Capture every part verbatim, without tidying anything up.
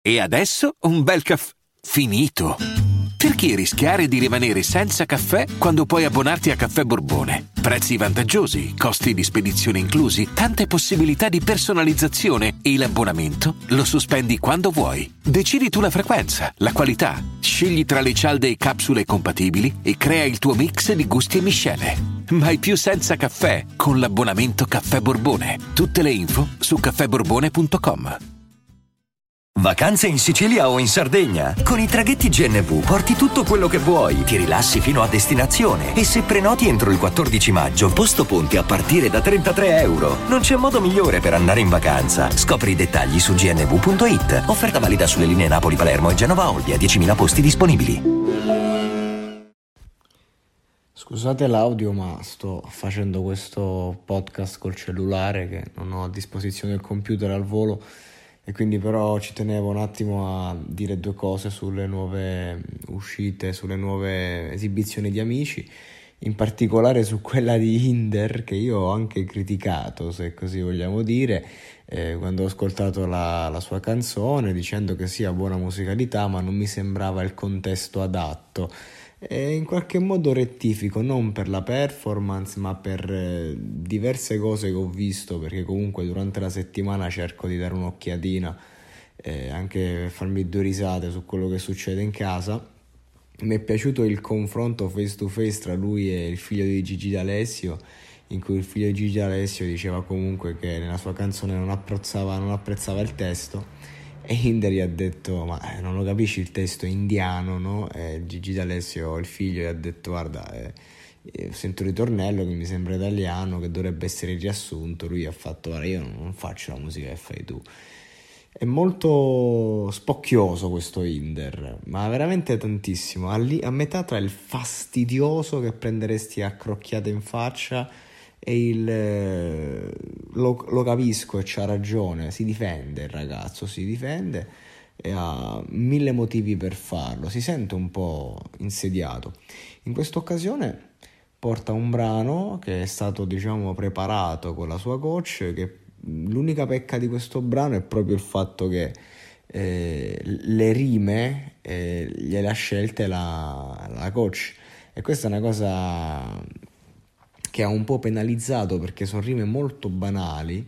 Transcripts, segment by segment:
E adesso un bel caffè finito. Perché rischiare di rimanere senza caffè quando puoi abbonarti a Caffè Borbone? Prezzi vantaggiosi, costi di spedizione inclusi, tante possibilità di personalizzazione e l'abbonamento lo sospendi quando vuoi. Decidi tu la frequenza, la qualità, scegli tra le cialde e capsule compatibili e crea il tuo mix di gusti e miscele. Mai più senza caffè con l'abbonamento Caffè Borbone. Tutte le info su caffè borbone punto com. Vacanze in Sicilia o in Sardegna? Con i traghetti G N V porti tutto quello che vuoi, ti rilassi fino a destinazione e se prenoti entro il quattordici maggio, posto ponti a partire da trentatré euro. Non c'è modo migliore per andare in vacanza. Scopri i dettagli su g n v punto i t. Offerta valida sulle linee Napoli-Palermo e Genova-Olbia, diecimila posti disponibili. Scusate l'audio, ma sto facendo questo podcast col cellulare che non ho a disposizione il computer al volo. E quindi però ci tenevo un attimo a dire due cose sulle nuove uscite, sulle nuove esibizioni di Amici, in particolare su quella di Hinder, che io ho anche criticato, se così vogliamo dire, eh, quando ho ascoltato la, la sua canzone, dicendo che sia buona musicalità, ma non mi sembrava il contesto adatto. E in qualche modo rettifico, non per la performance, ma per eh, diverse cose che ho visto, perché comunque durante la settimana cerco di dare un'occhiatina, eh, anche per farmi due risate su quello che succede in casa. Mi è piaciuto il confronto face to face tra lui e il figlio di Gigi D'Alessio, in cui il figlio di Gigi D'Alessio diceva comunque che nella sua canzone non apprezzava, non apprezzava il testo. E Hinder gli ha detto: ma eh, non lo capisci il testo è indiano, no? E Gigi D'Alessio, il figlio, gli ha detto: guarda, eh, eh, sento il ritornello che mi sembra italiano, che dovrebbe essere riassunto. Lui ha fatto: guarda, io non faccio la musica che fai tu. È molto spocchioso questo Hinder, ma veramente tantissimo, a, lì, a metà tra il fastidioso che prenderesti a crocchiate in faccia e il lo, lo capisco e c'ha ragione, si difende il ragazzo, si difende e ha mille motivi per farlo, si sente un po' insediato. In questa occasione porta un brano che è stato, diciamo, preparato con la sua coach, che l'unica pecca di questo brano è proprio il fatto che eh, le rime eh, gliele ha scelte la, la coach, e questa è una cosa che ha un po' penalizzato perché sono rime molto banali,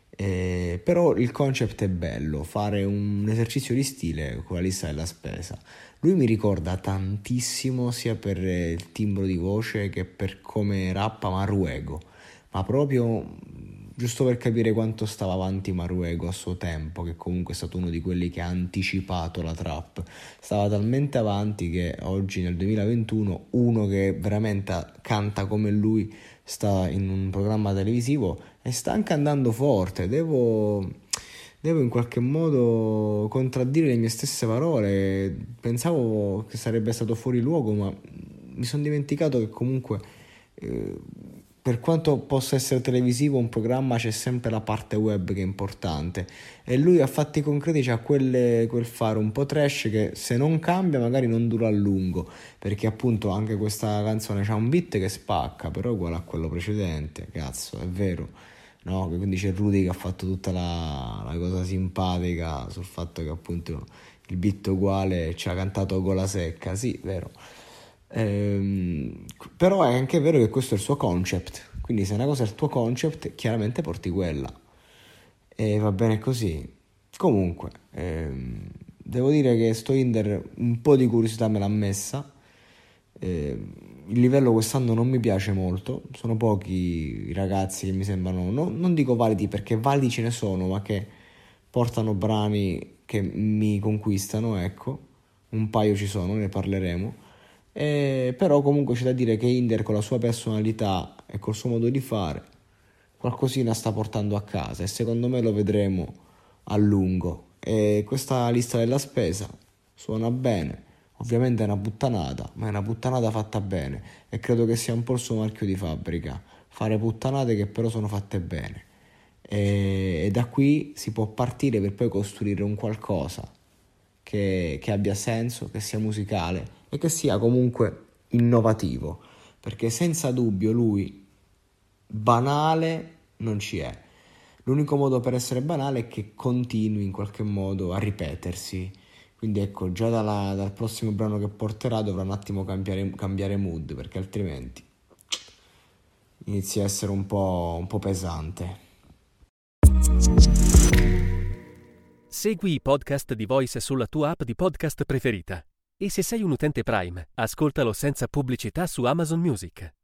eh, però il concept è bello, fare un esercizio di stile con la lista della spesa. Lui mi ricorda tantissimo, sia per il timbro di voce che per come rappa, Maruego, ma proprio giusto per capire quanto stava avanti Maruego a suo tempo, che comunque è stato uno di quelli che ha anticipato la trap. Stava talmente avanti che oggi nel duemilaventuno uno che veramente canta come lui sta in un programma televisivo e sta anche andando forte. Devo, devo in qualche modo contraddire le mie stesse parole. Pensavo che sarebbe stato fuori luogo, ma mi sono dimenticato che comunque eh, per quanto possa essere televisivo un programma, c'è sempre la parte web che è importante, e lui a fatti concreti c'ha quelle, quel fare un po' trash che se non cambia magari non dura a lungo, perché appunto anche questa canzone c'ha un beat che spacca, però è uguale a quello precedente, cazzo, è vero, no? Quindi c'è Rudy che ha fatto tutta la, la cosa simpatica sul fatto che appunto il beat è uguale e ci ha cantato gola secca, sì, vero. Ehm, però è anche vero che questo è il suo concept, quindi se una cosa è il tuo concept chiaramente porti quella e va bene così. Comunque ehm, devo dire che sto Hinder un po' di curiosità me l'ha messa. Ehm, il livello quest'anno non mi piace molto, sono pochi i ragazzi che mi sembrano, no, non dico validi perché validi ce ne sono, ma che portano brani che mi conquistano, ecco, un paio ci sono, ne parleremo. Eh, però comunque c'è da dire che Hinder con la sua personalità e col suo modo di fare qualcosina sta portando a casa, e secondo me lo vedremo a lungo. E questa lista della spesa suona bene, ovviamente è una puttanata, ma è una puttanata fatta bene, e credo che sia un po' il suo marchio di fabbrica, fare puttanate che però sono fatte bene, e, e da qui si può partire per poi costruire un qualcosa che, che abbia senso, che sia musicale e che sia comunque innovativo, perché senza dubbio lui banale non ci è. L'unico modo per essere banale è che continui in qualche modo a ripetersi. Quindi ecco, già dalla, dal prossimo brano che porterà dovrà un attimo cambiare, cambiare mood, perché altrimenti inizia a essere un po', un po' pesante. Segui i podcast di Voice sulla tua app di podcast preferita. E se sei un utente Prime, ascoltalo senza pubblicità su Amazon Music.